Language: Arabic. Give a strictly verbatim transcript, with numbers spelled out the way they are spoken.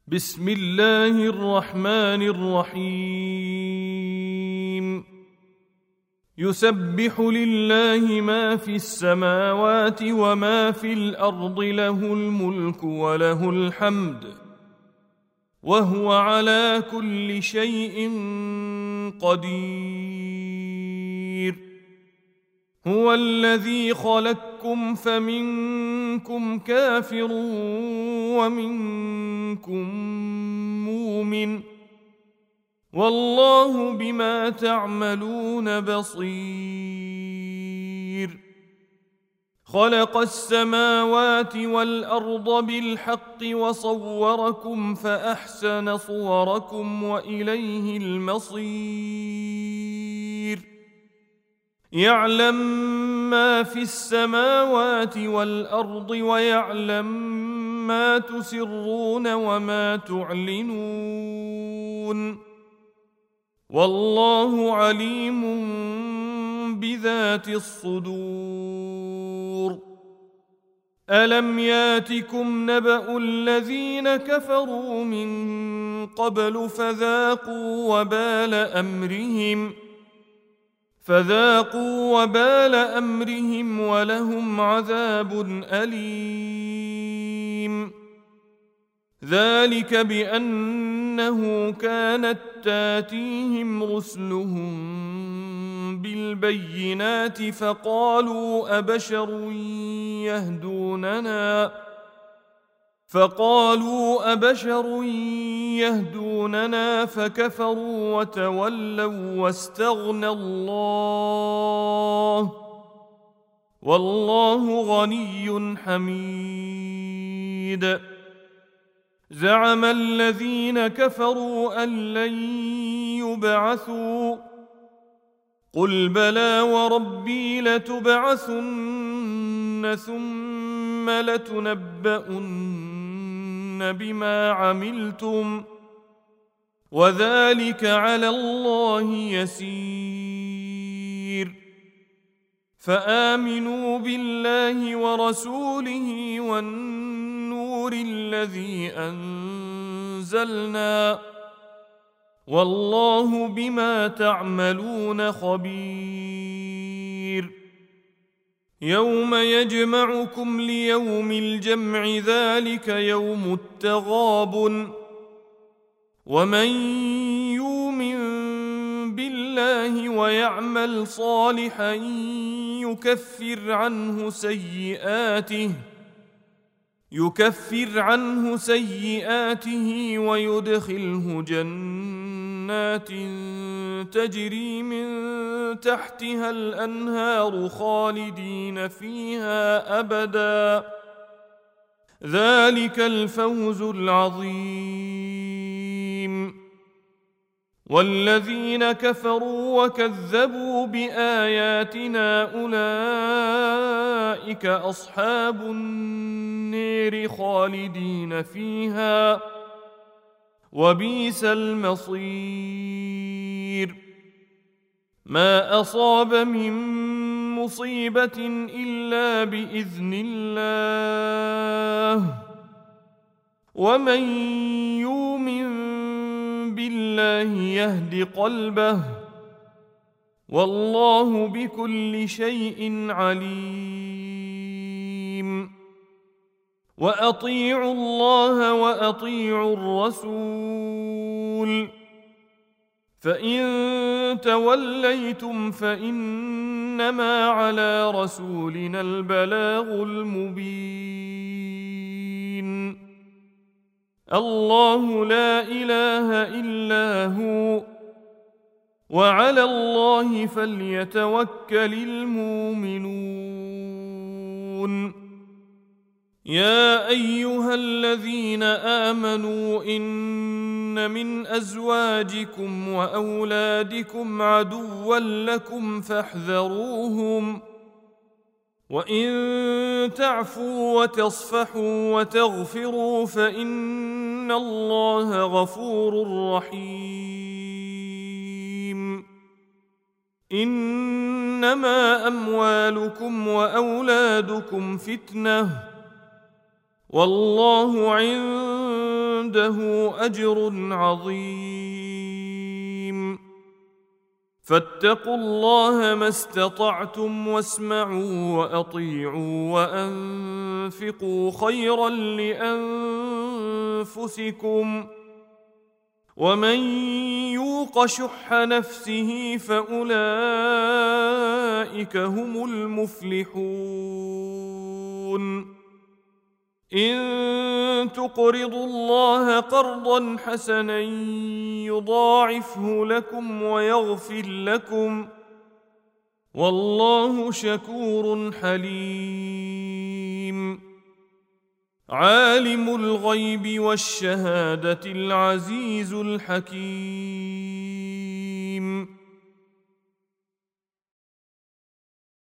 بسم الله الرحمن الرحيم. يسبح لله ما في السماوات وما في الأرض، له الملك وله الحمد وهو على كل شيء قدير. هو الذي خلقكم فمنكم كافر ومنكم مؤمن، والله بما تعملون بصير. خلق السماوات والأرض بالحق وصوركم فأحسن صوركم وإليه المصير. يعلم ما في السماوات والأرض ويعلم ما تسرون وما تعلنون، والله عليم بذات الصدور. ألم ياتكم نبأ الذين كفروا من قبل فذاقوا وبال أمرهم فذاقوا وبال أمرهم ولهم عذاب أليم. ذلك بأنه كانت تاتيهم رسلهم بالبينات فقالوا أبشر يهدوننا فقالوا أبشر يهدوننا فكفروا وتولوا واستغنى الله، والله غني حميد. زعم الذين كفروا أن لن يبعثوا، قل بلى وربي لتبعثن ثم لتنبؤن بما عملتم، وذلك على الله يسير. فآمنوا بالله ورسوله والنور الذي أنزلنا، والله بما تعملون خبير. يوم يجمعكم ليوم الجمع، ذلك يوم التغابن. ومن يؤمن بالله ويعمل صالحا يكفر عنه سيئاته يكفر عنه سيئاته ويدخله جنات تجري من تحتها الأنهار خالدين فيها أبدا، ذلك الفوز العظيم. والذين كفروا وكذبوا بآياتنا أولئك أصحاب النار خالدين فيها، وبئس المصير. ما أصاب من مصيبة إلا بإذن الله، ومن يؤمن بالله يهد قلبه، والله بكل شيء عليم. وأطيعوا الله وأطيعوا الرسول، فإن توليتم فإنما على رسولنا البلاغ المبين. الله لا إله إلا هو، وعلى الله فليتوكل المؤمنون. يا أيها الذين آمنوا إن من أزواجكم وأولادكم عدوا لكم فاحذروهم، وإن تعفوا وتصفحوا وتغفروا فإن الله غفور رحيم. إنما أموالكم وأولادكم فتنة، والله عنده أجر عظيم. فاتقوا الله ما استطعتم واسمعوا وأطيعوا وأنفقوا خيرا لأنفسكم ومن يوق شح نفسه فأولئك هم المفلحون. إن تقرضوا الله قرضا حسنا يضاعفه لكم ويغفر لكم والله شكور حليم. عالم الغيب والشهادة العزيز الحكيم.